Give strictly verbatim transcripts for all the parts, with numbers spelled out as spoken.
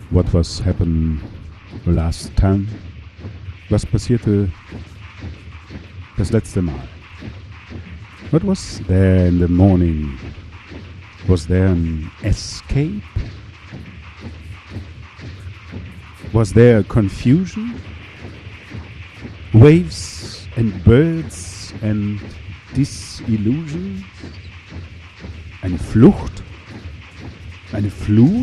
What was happened last time? Was passierte das letzte Mal? What was there in the morning? Was there an escape? Was there confusion? Waves and birds and disillusion? Eine Flucht? Eine Flut?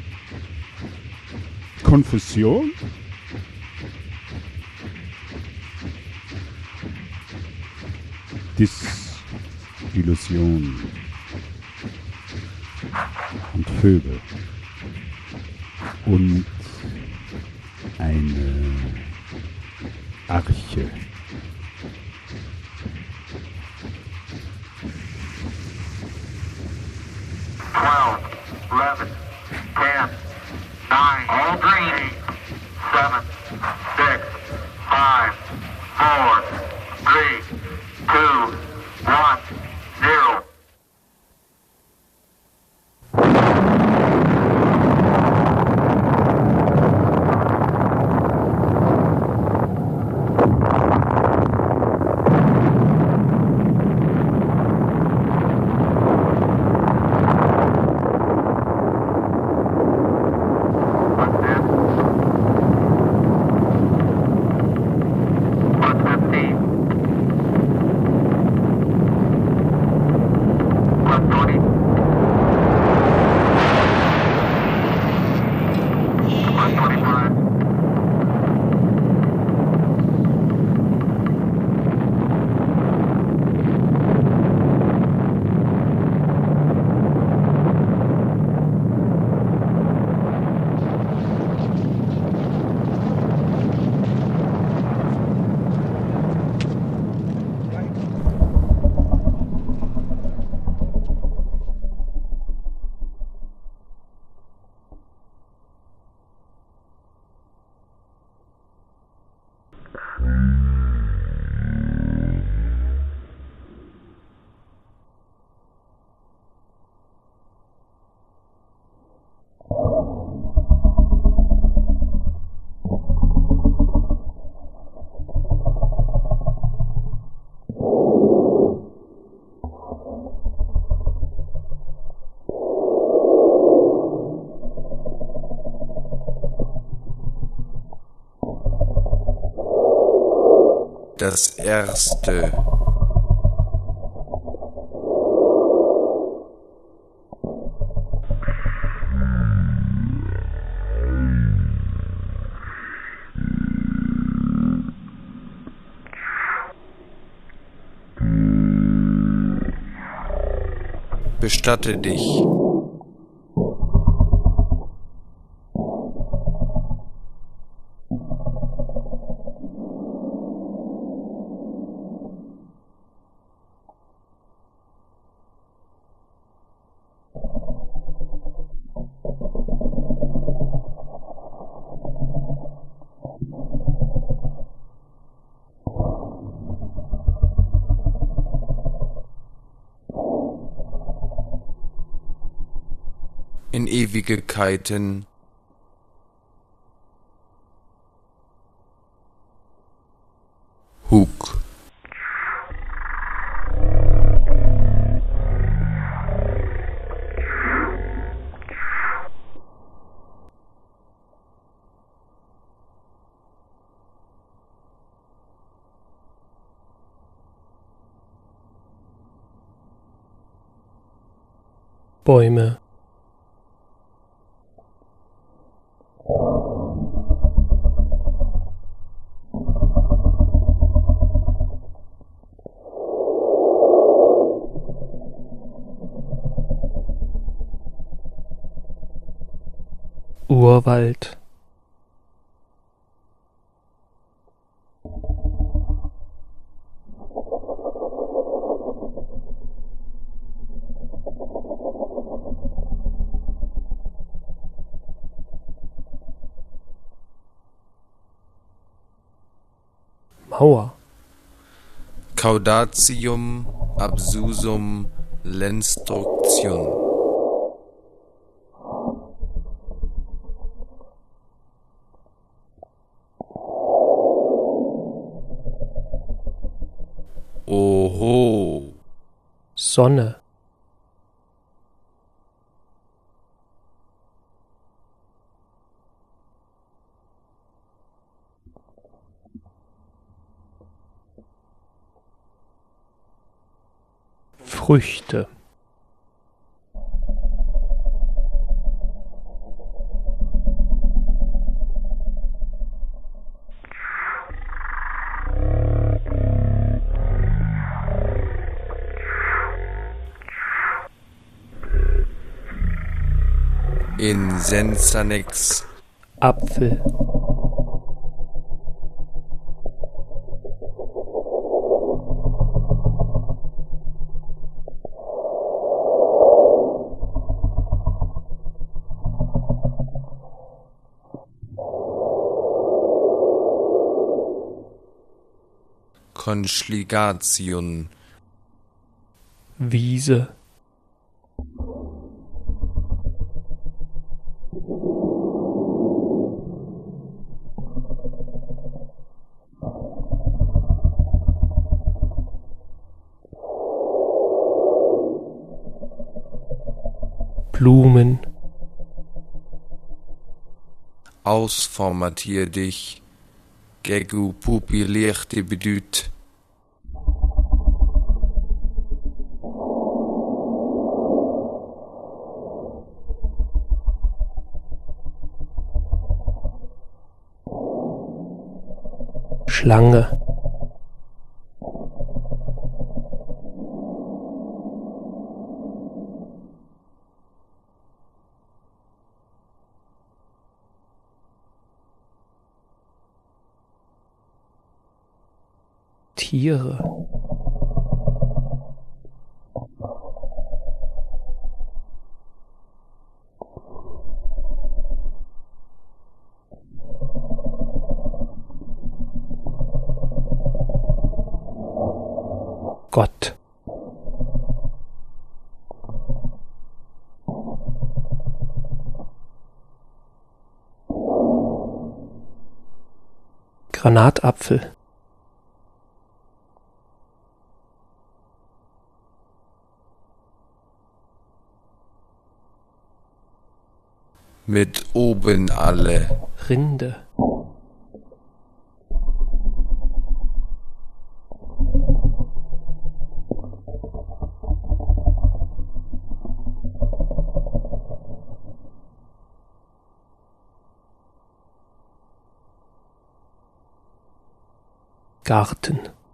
Konfusion? Disillusion und Vögel und eine Arche. twelve, eleven, ten, nine, all green, seven, six, five, four, three, two, one, zero. Das erste. Bestatte dich. In Ewigkeiten. Hug. Bäume. Urwald. Mauer. Caudatium absusum lenstructium. Sonne, Früchte, in Sensanex, Apfel, Konschligation, Wiese, Blumen, ausformatier dich, gegu pupilierte bedüt, Schlange, Tiere, Gott, Granatapfel, mit oben alle, Rinde, Garten,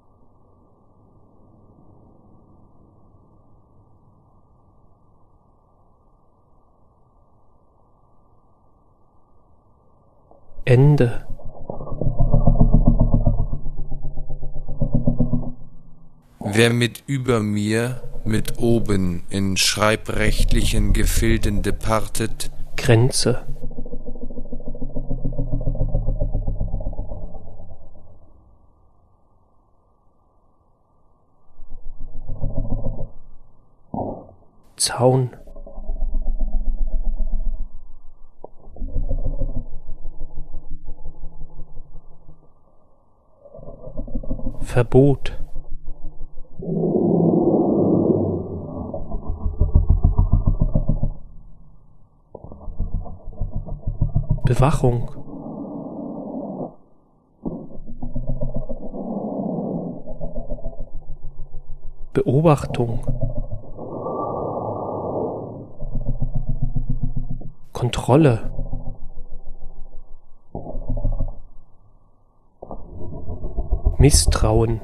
Ende, wer mit über mir, mit oben in schreibrechtlichen Gefilden departet, Grenze, Zaun, Verbot, Bewachung, Beobachtung, Kontrolle, Misstrauen,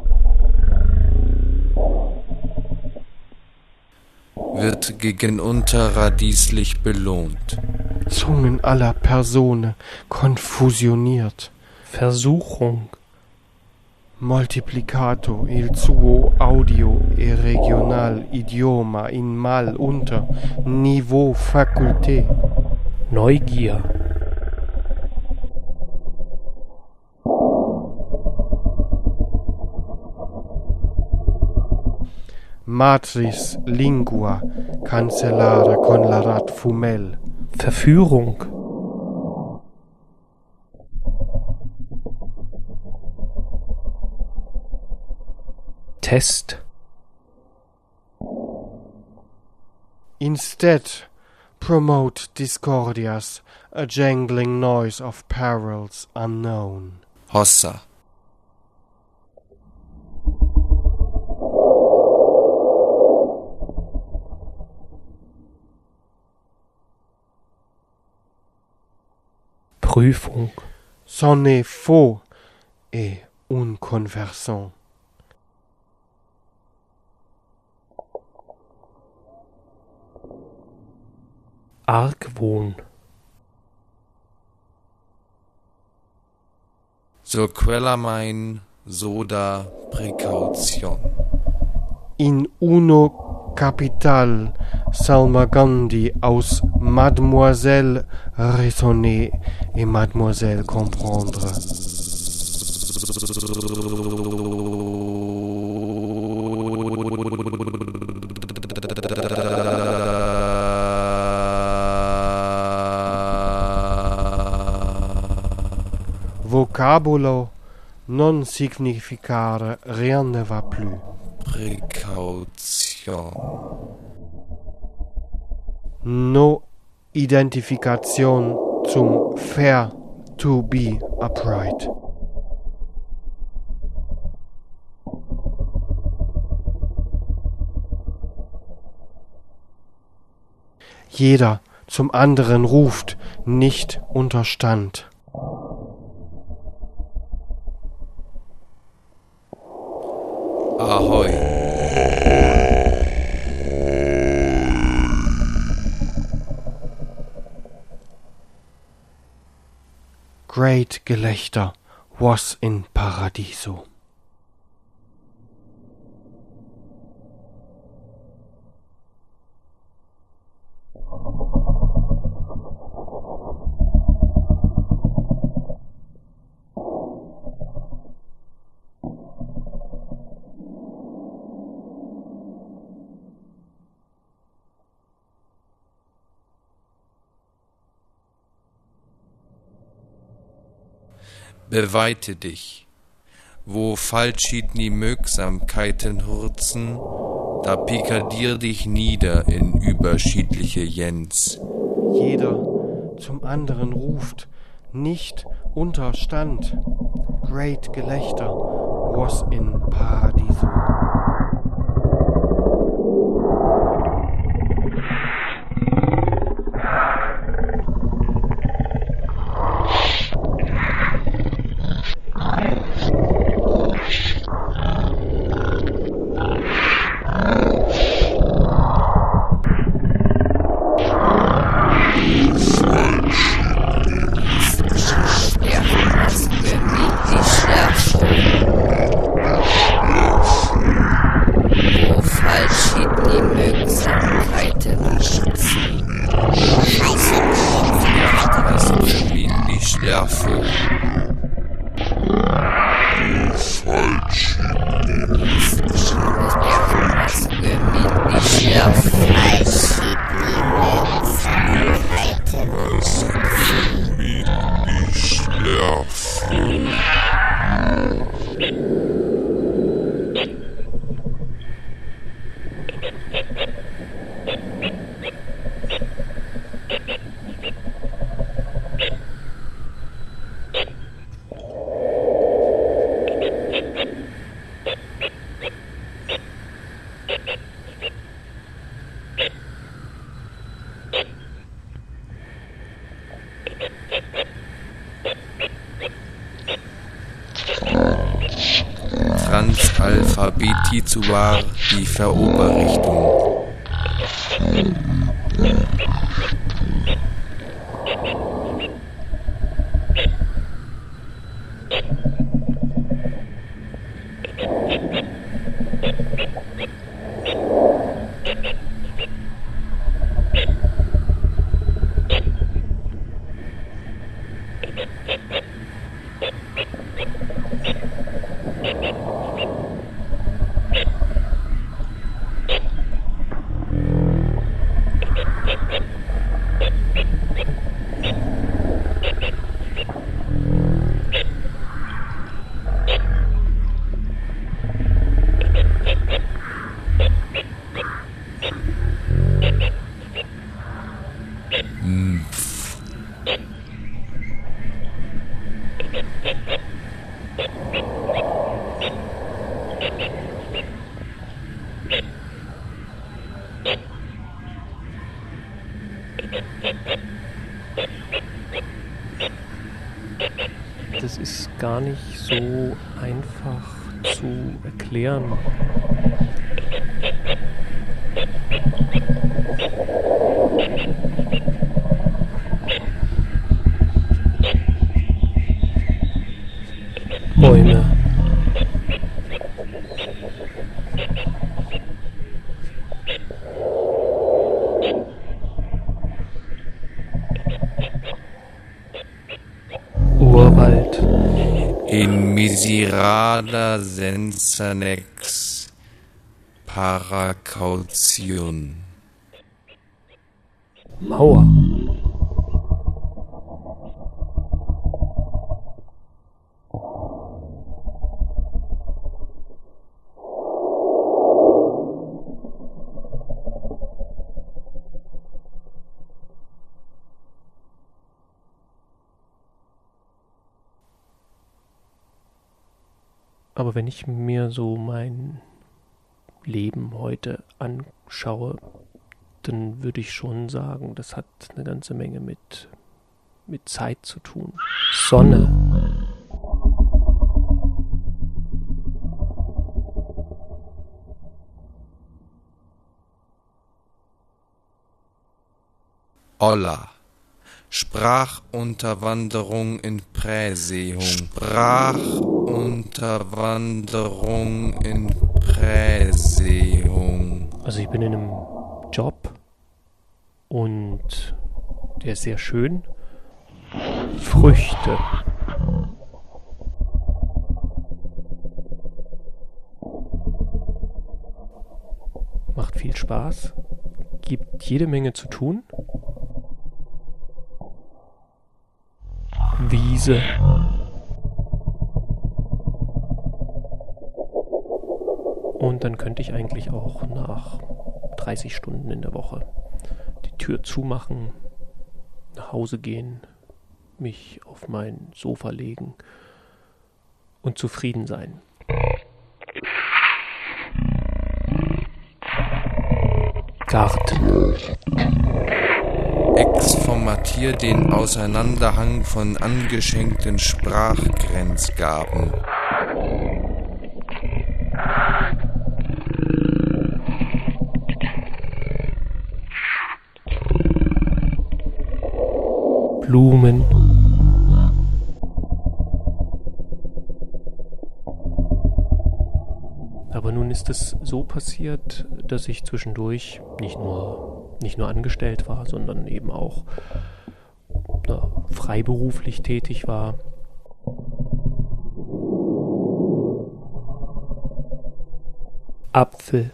wird gegen unterradieslich belohnt. Zungen aller Personen konfusioniert. Versuchung, Moltiplicato il suo audio e regional idioma in mal unter niveau faculté. Neugier, Matris lingua cancellare con la rat fumel. Verführung, Test, Instead, promote discordias, a jangling noise of perils unknown. Hossa. Prüfung. Sonne faux et un conversant. Argwohn. So quella mein soda precaution. In uno capital Salmagundi aus Mademoiselle raisonner et Mademoiselle comprendre. Vocabulo non significare rien ne va plus. Precaution. No Identifikation zum Fair to be upright. Jeder zum anderen ruft, nicht Unterstand. Ahoi. Great Gelächter was in Paradiso. Beweite dich, wo falschidni Mögsamkeiten hurzen, da pikadier dich nieder in überschiedliche Jens. Jeder zum anderen ruft, nicht Unterstand. Great Gelächter was in Paradiso. Transalphabetizuar die Veroberrichtung. Das ist gar nicht so einfach zu erklären. Bäume. Urwald. In miserada senza nex paracautium. Mauer. Aber wenn ich mir so mein Leben heute anschaue, dann würde ich schon sagen, das hat eine ganze Menge mit, mit Zeit zu tun. Sonne. Olla. Sprachunterwanderung in Präsehung. Sprachunterwanderung in Präsehung. Also ich bin in einem Job und der ist sehr schön. Früchte. Macht viel Spaß. Gibt jede Menge zu tun. Wiese. Und dann könnte ich eigentlich auch nach dreißig Stunden in der Woche die Tür zumachen, nach Hause gehen, mich auf mein Sofa legen und zufrieden sein. Garten. Exformatier den Auseinanderhang von angeschenkten Sprachgrenzgaben. Blumen. Aber nun ist es so passiert, dass ich zwischendurch nicht nur, nicht nur angestellt war, sondern eben auch na, freiberuflich tätig war. Apfel.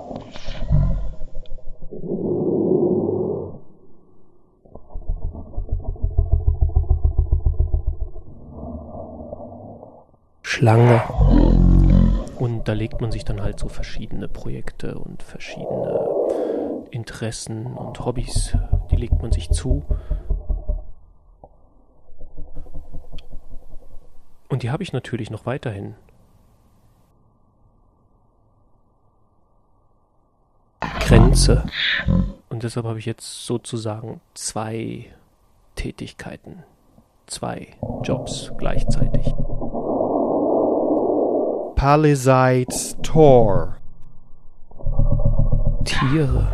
Schlange. Und da legt man sich dann halt so verschiedene Projekte und verschiedene Interessen und Hobbys, die legt man sich zu. Und die habe ich natürlich noch weiterhin. Grenze. Und deshalb habe ich jetzt sozusagen zwei Tätigkeiten, zwei Jobs gleichzeitig. Palisades Tor. Tiere.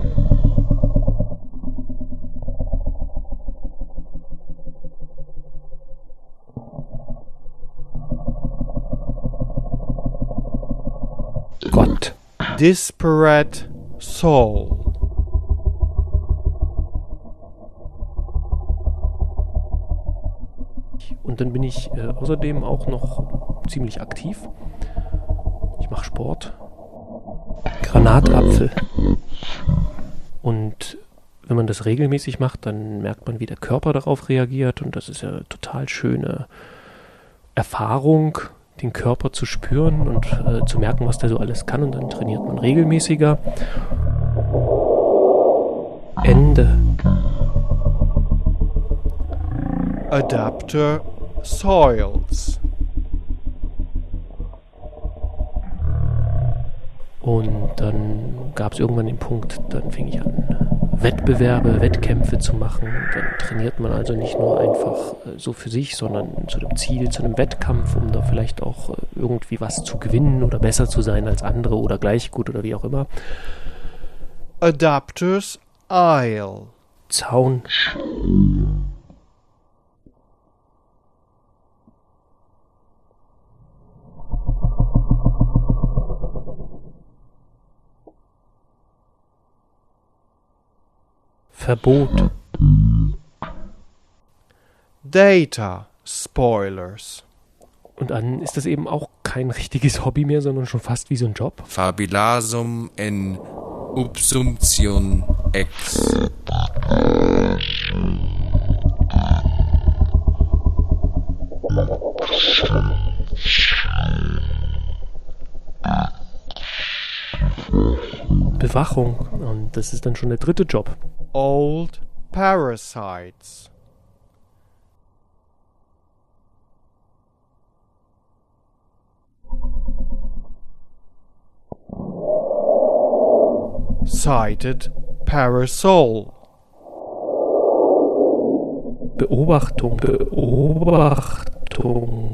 Gott. Disparate Soul. Und dann bin ich äh, außerdem auch noch ziemlich aktiv. Ich mache Sport. Granatapfel. Und wenn man das regelmäßig macht, dann merkt man, wie der Körper darauf reagiert. Und das ist ja eine total schöne Erfahrung, den Körper zu spüren und äh, zu merken, was der so alles kann. Und dann trainiert man regelmäßiger. Ende. Adapter Soils. Und dann gab es irgendwann den Punkt, dann fing ich an, Wettbewerbe, Wettkämpfe zu machen. Dann trainiert man also nicht nur einfach äh, so für sich, sondern zu einem Ziel, zu einem Wettkampf, um da vielleicht auch äh, irgendwie was zu gewinnen oder besser zu sein als andere oder gleich gut oder wie auch immer. Adapters Isle. Zaun. Verbot. Data Spoilers. Und dann ist das eben auch kein richtiges Hobby mehr, sondern schon fast wie so ein Job. Fabilasum en Ubsumption ex. Bewachung. Und das ist dann schon der dritte Job. Old Parasites. Sighted Parasol. Beobachtung. Beobachtung.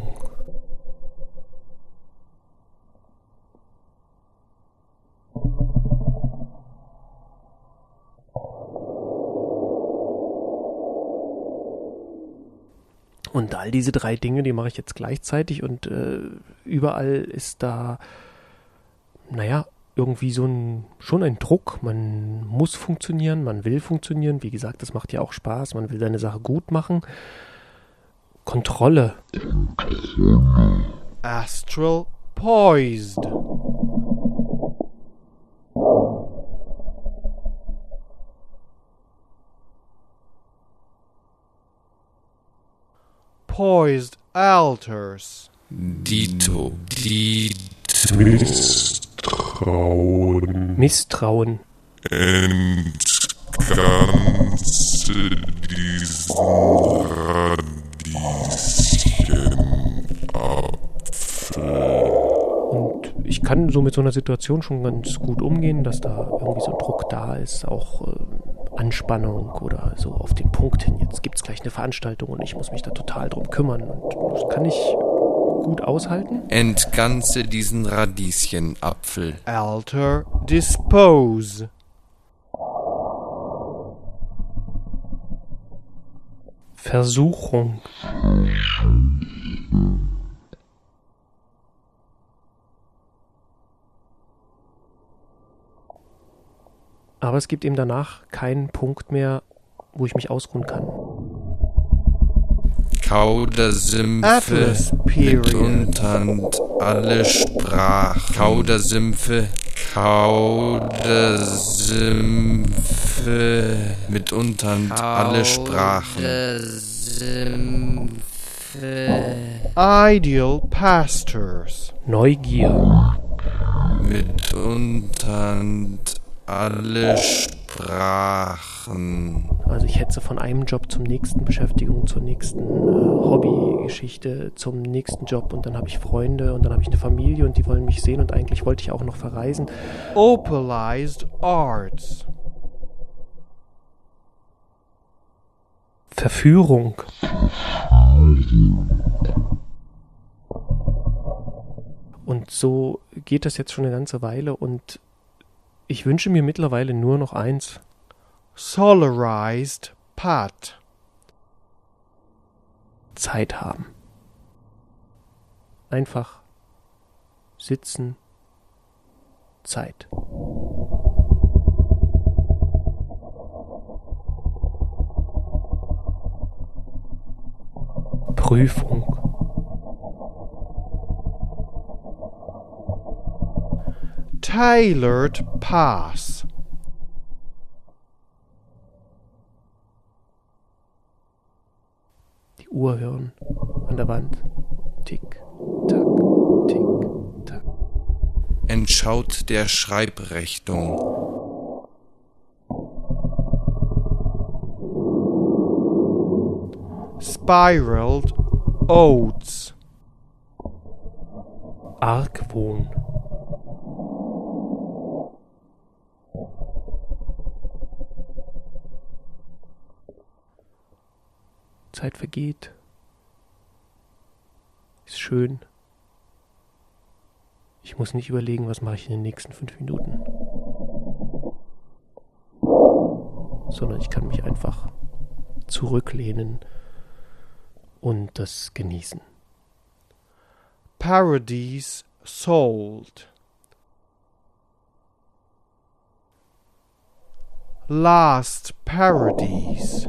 Und all diese drei Dinge, die mache ich jetzt gleichzeitig und äh, überall ist da, naja, irgendwie so ein, schon ein Druck. Man muss funktionieren, man will funktionieren. Wie gesagt, das macht ja auch Spaß. Man will seine Sache gut machen. Kontrolle. Astral Poised. Poised Altars. Dito. Dito. Misstrauen. Misstrauen. Entganze diesen Radieschenapfel. Und ich kann so mit so einer Situation schon ganz gut umgehen, dass da irgendwie so ein Druck da ist, auch äh, Anspannung oder so auf den Punkt hin. Jetzt gibt es gleich eine Veranstaltung und ich muss mich da total drum kümmern. Und das kann ich gut aushalten. Entganze diesen Radieschenapfel. Alter Dispose. Versuchung. Aber es gibt eben danach keinen Punkt mehr, wo ich mich ausruhen kann. Kaudersümpfe Atlas Period. mitunternd alle Sprach. Kaudersümpfe, Kaudersümpfe mitunternd alle Sprachen. Ideal Pastors. Neugier. Mitunternd alle Sprachen. Also ich hetze von einem Job zum nächsten, Beschäftigung zur nächsten, äh, Hobbygeschichte zum nächsten Job und dann habe ich Freunde und dann habe ich eine Familie und die wollen mich sehen und eigentlich wollte ich auch noch verreisen. Opalized Arts. Verführung. Und so geht das jetzt schon eine ganze Weile und ich wünsche mir mittlerweile nur noch eins. Solarized Pat. Zeit haben. Einfach sitzen. Zeit. Prüfung. Tailored Pass. Die Uhr hören an der Wand. Tick, tack, tick, tack. Entschaut der Schreibrechnung. Spiraled Oats. Argwohn. Zeit vergeht. Ist schön. Ich muss nicht überlegen, was mache ich in den nächsten fünf Minuten. Sondern ich kann mich einfach zurücklehnen und das genießen. Paradise sold. Last Paradise.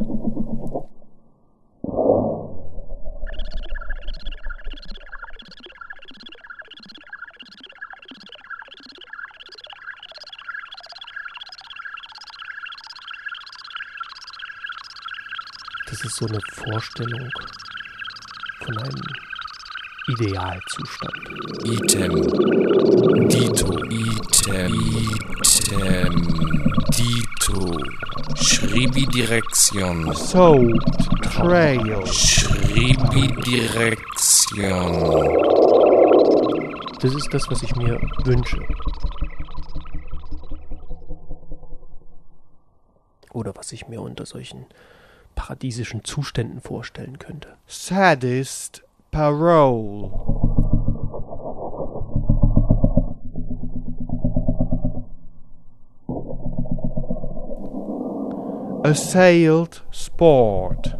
Das ist so eine Vorstellung von einem Idealzustand. Item. Dito. Item. Item. Dito. Schribi Direktion. Sold Trail. Schribi Direktion. Das ist das, was ich mir wünsche. Oder was ich mir unter solchen paradiesischen Zuständen vorstellen könnte. Saddest Parole. Assailed Sport.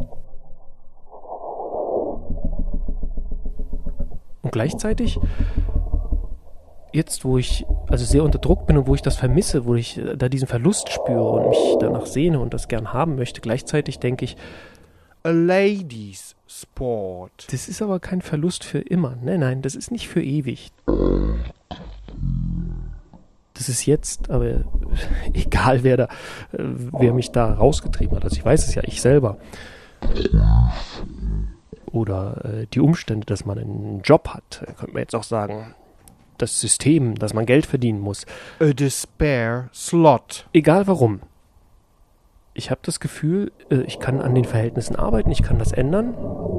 Und gleichzeitig, jetzt wo ich also sehr unter Druck bin und wo ich das vermisse, wo ich äh, da diesen Verlust spüre und mich danach sehne und das gern haben möchte, gleichzeitig denke ich, A Ladies Sport. das ist aber kein Verlust für immer. Nein, nein, das ist nicht für ewig. Das ist jetzt, aber egal wer da, äh, wer mich da rausgetrieben hat. Also ich weiß es ja, ich selber. Oder äh, die Umstände, dass man einen Job hat. Da könnte man jetzt auch sagen, das System, dass man Geld verdienen muss. A Despair Slot. Egal warum. Ich habe das Gefühl, äh, ich kann an den Verhältnissen arbeiten, ich kann das ändern.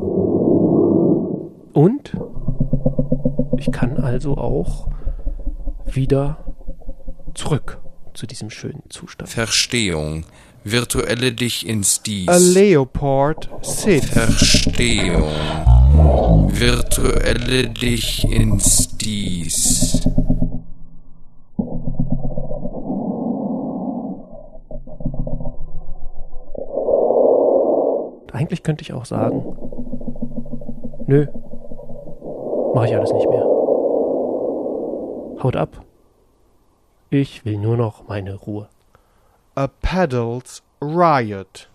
Und ich kann also auch wieder zurück zu diesem schönen Zustand. Verstehung. Virtuelle dich ins Dies. A Leopard Sits. Verstehung. Virtuelle dich ins Dies. Eigentlich könnte ich auch sagen, nö, mache ich alles nicht mehr. Haut ab. Ich will nur noch meine Ruhe. A Pedals Riot.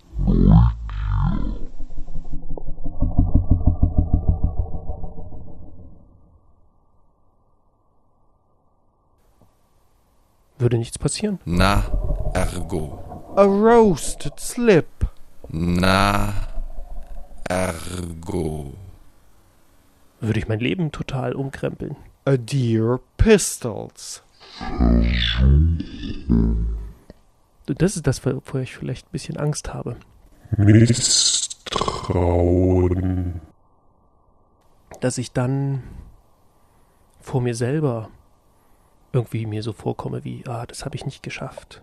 Würde nichts passieren. Na, ergo. A Roasted Slip. Na, ergo. Würde ich mein Leben total umkrempeln. A Deer Pistols. Das ist das, wovor ich vielleicht ein bisschen Angst habe. Misstrauen. Dass ich dann vor mir selber irgendwie mir so vorkomme wie, ah, das habe ich nicht geschafft.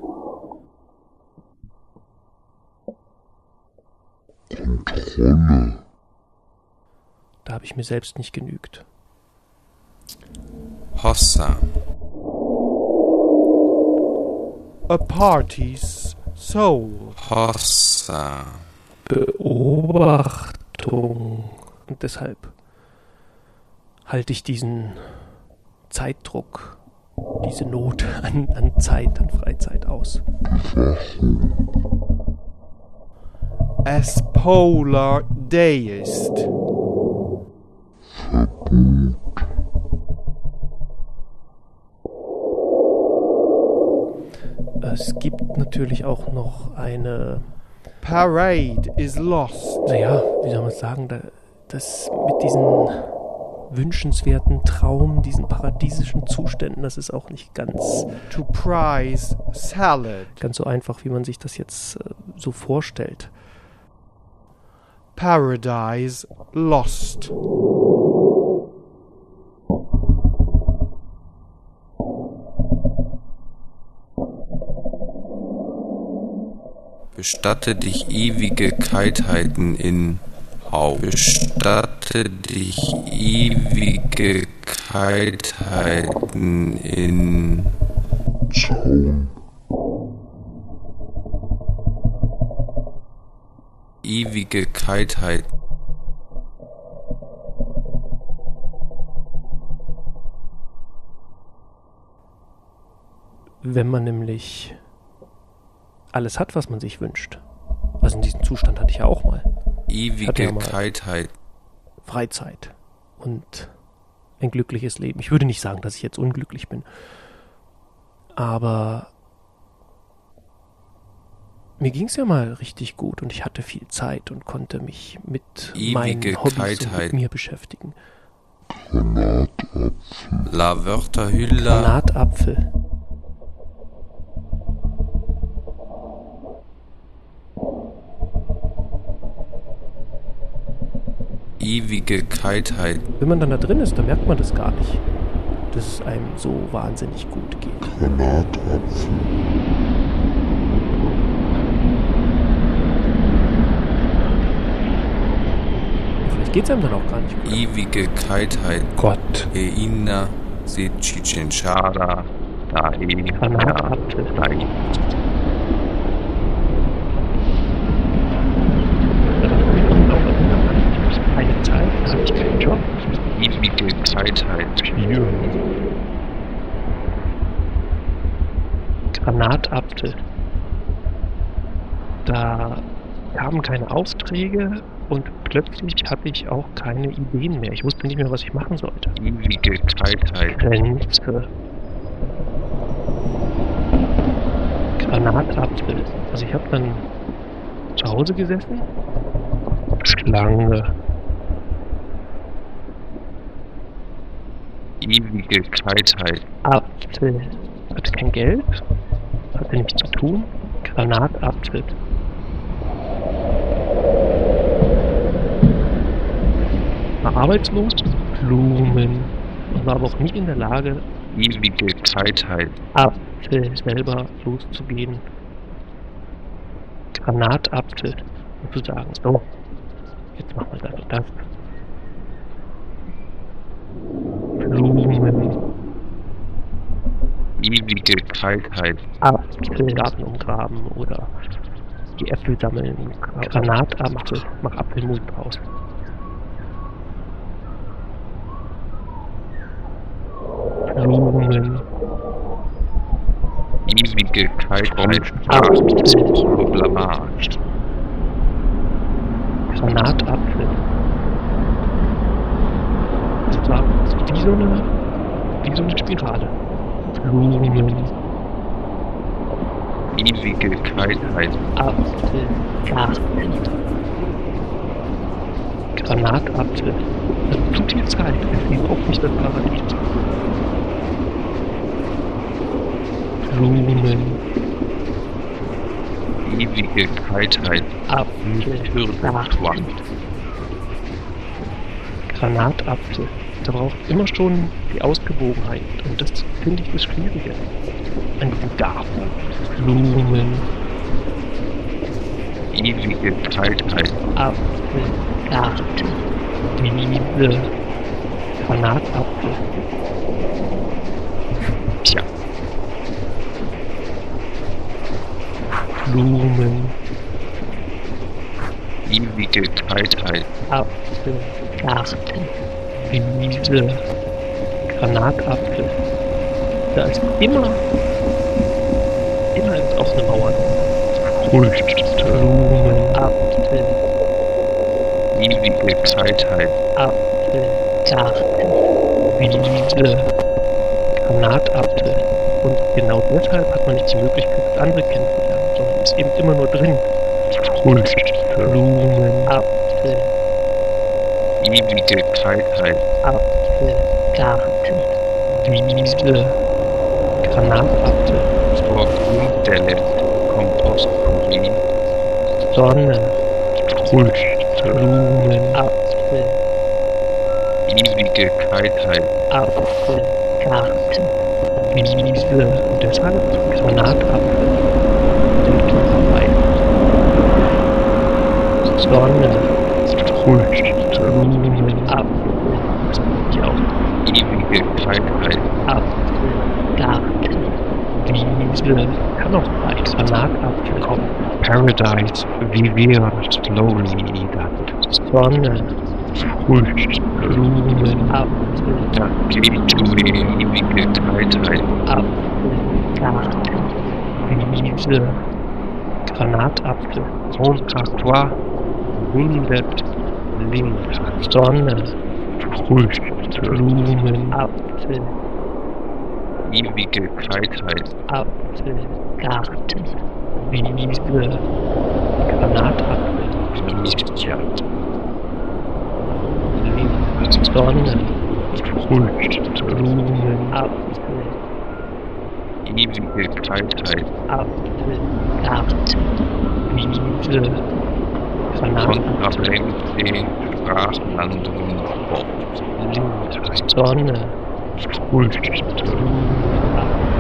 Kontrolle. Da habe ich mir selbst nicht genügt. Hossa. A Party's Soul. Hossa. Beobachtung. Und deshalb halte ich diesen Zeitdruck, diese Not an, an Zeit, an Freizeit aus. As Polar Deist. Es gibt natürlich auch noch eine, Parade is lost. naja, wie soll man sagen, da, das mit diesen wünschenswerten Traum, diesen paradiesischen Zuständen, das ist auch nicht ganz, To prize salad. ganz so einfach, wie man sich das jetzt äh, so vorstellt. Paradise lost. Bestatte dich ewige Keitheiten in auf. Gestatte dich ewige Keitheiten in Zaun, ewige Keitheit. Wenn man nämlich alles hat, was man sich wünscht. Also in diesem Zustand hatte ich ja auch mal. Ewige ja mal Keitheit. Freizeit und ein glückliches Leben. Ich würde nicht sagen, dass ich jetzt unglücklich bin. Aber mir ging es ja mal richtig gut und ich hatte viel Zeit und konnte mich mit Ewige meinen Hobbys und Keitheit. mit mir beschäftigen. La Wörterhüller. Granatapfel. Ewige Keitheit. Wenn man dann da drin ist, dann merkt man das gar nicht, dass es einem so wahnsinnig gut geht. Granatapfel, Vielleicht geht es einem dann auch gar nicht gut. Ewige Keitheit. Gott. Eina se Chichenchara. Da Granatapfel. Keine Zeit, da habe ich keinen Job. Ewige Keitheit. Granatapfel. Da kamen keine Aufträge und plötzlich hatte ich auch keine Ideen mehr. Ich wusste nicht mehr, was ich machen sollte. Ewige Keitheit. Grenze. Granatapfel. Also ich habe dann zu Hause gesessen. Schlange. Ewige Keitheit. Apfel. Hatte kein Geld. Hatte nichts zu tun. Granatapfel. War arbeitslos. Blumen. Und war aber auch nicht in der Lage, Ewige Keitheit. Apfel selber loszugehen. Granatapfel. Und zu sagen, so, jetzt machen wir das und das. Blumen, Ewige Keitheit. Apfel, Garten umgraben oder die Äpfel sammeln. Granatapfel, mach Apfelmus draus. Blumen, Ewige Keitheit. Apfel, Blamage. Granatapfel. Das war wie so eine, wie so eine Spirale. Blumen, Ewige Keitheit. Apfel, Garten. Granatapfel. Das ist zu viel Zeit. Deswegen auch nicht das Paradies. Blumen, Ewige Keitheit. Apfel, Garten. Granatapfel. Da braucht immer schon die Ausgewogenheit. Und das finde ich das Schwierige. An diesem Garten. Blumen, Ewige Keitheit. Apfel, Garten. Wiese, Granatapfel. Tja, Blumen, ewige Keitheit. Apfel, Garten. Wiese, Granatapfel. Da ist immer, immer ist auch eine Mauer. Blumen, Apfel, Ewige Keitheit. Apfel, Garten, Wiese, Granatapfel. Und genau deshalb hat man nicht die Möglichkeit, das andere kennenzulernen, sondern ist eben immer nur drin. Blumen, Apfel, Ewige Keitheit. Apfel, Garten, Wiese, Granatapfel, Vorgrund der letzte Kompostpulli. Sonne, Blumen, Apfel, Ewige Keitheit. Apfel, Garten, Wiese. Und deshalb Granatapfel sind Knochenbein. Sonne, Blumen, Apfel, ja auch ewige Kaltheit, Apfel, Garten, Wiese, kann auch ein Granatapfel kommen. Paradise, vivir slowly that. Sonne, Früchte, Blumen, Apfel, da geht die ewige Kaltheit, Apfel, Garten, Wiese, Granatapfel, Contratoire, Windet, Lindheit, Sonne, Früchte, Blumen, Apfel, ewige Kaltheit, Apfel, Garten, Wiese, Granatapfel, Lichtjagd, Lindheit, Sonne, Früchte, Blumen, Apfel, ewige Kaltheit, Apfel, Garten, Wiese, Kontrablenze, Sprachlandung, Wort, Lindheit, Sonne, Früchte, Blumen, Apfel.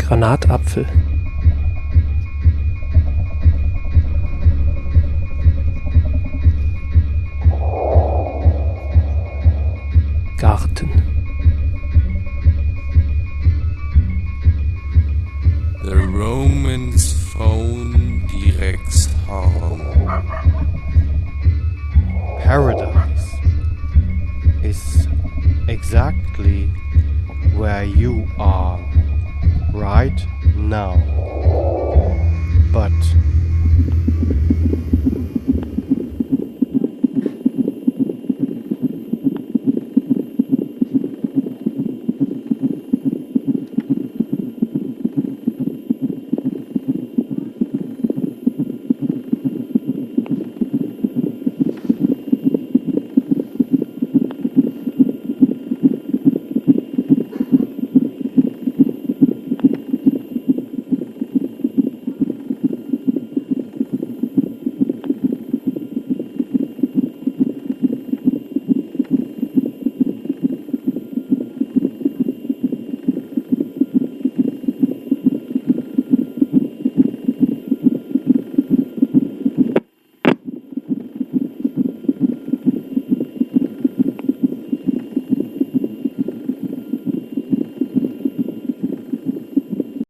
Granatapfel. Garten. The Romans found Direx's home. Paradise is exactly where you are right now. But